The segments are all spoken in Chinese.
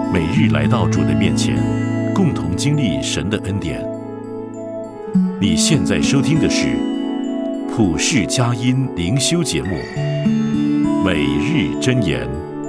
每日来到主的面前，共同经历神的恩典。你现在收听的是普世佳音灵修节目《每日箴言》。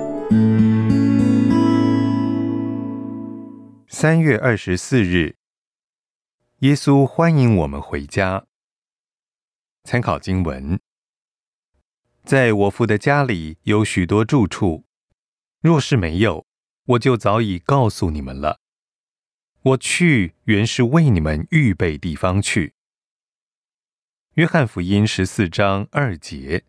3月24日，耶稣欢迎我们回家。参考经文：在我父的家里有许多住处，若是没有，我就早已告诉你们了。我去，原是为你们预备地方去。约翰福音14章2节。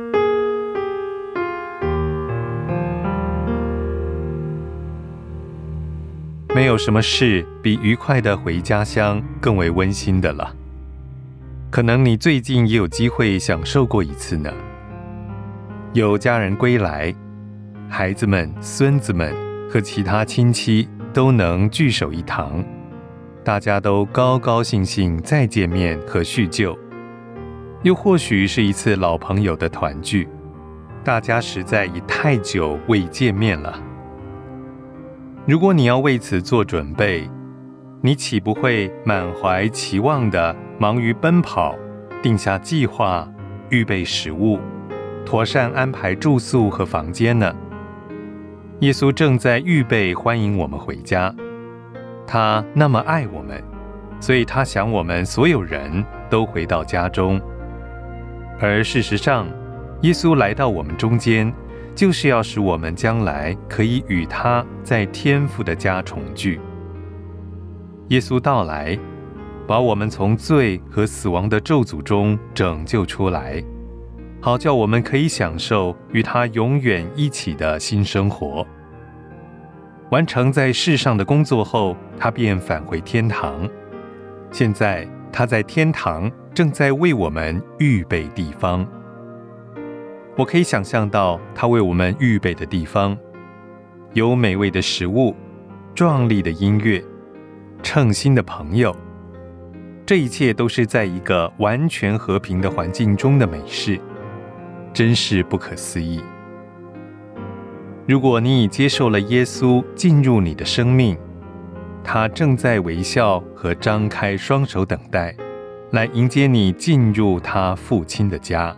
没有什么事比愉快的回家乡更为温馨的了。可能你最近也有机会享受过一次呢。有家人归来，孩子们、孙子们和其他亲戚都能聚首一堂，大家都高高兴兴再见面和叙旧。又或许是一次老朋友的团聚，大家实在已太久未见面了。如果你要为此做准备，你岂不会满怀期望地忙于奔跑，定下计划，预备食物，妥善安排住宿和房间呢？耶稣正在预备欢迎我们回家，他那么爱我们，所以他想我们所有人都回到家中。而事实上，耶稣来到我们中间，就是要使我们将来可以与他在天父的家重聚。耶稣到来，把我们从罪和死亡的咒诅中拯救出来，好叫我们可以享受与他永远一起的新生活。完成在世上的工作后，他便返回天堂。现在他在天堂正在为我们预备地方。我可以想象到他为我们预备的地方，有美味的食物、壮丽的音乐、称心的朋友，这一切都是在一个完全和平的环境中的美事，真是不可思议。如果你已接受了耶稣进入你的生命，他正在微笑和张开双手等待，来迎接你进入他父亲的家。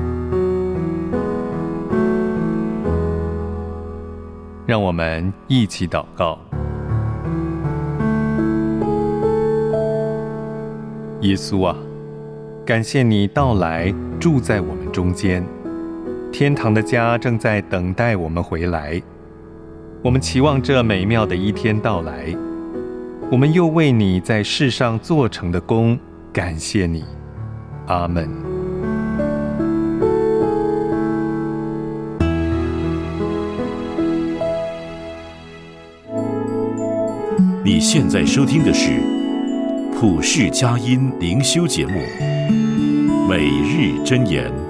让我们一起祷告。耶稣啊，感谢你到来，住在我们中间。天堂的家正在等待我们回来。我们期望这美妙的一天到来。我们又为你在世上做成的功感谢你。阿们。 你现在收听的是普世佳音灵修节目《每日箴言》。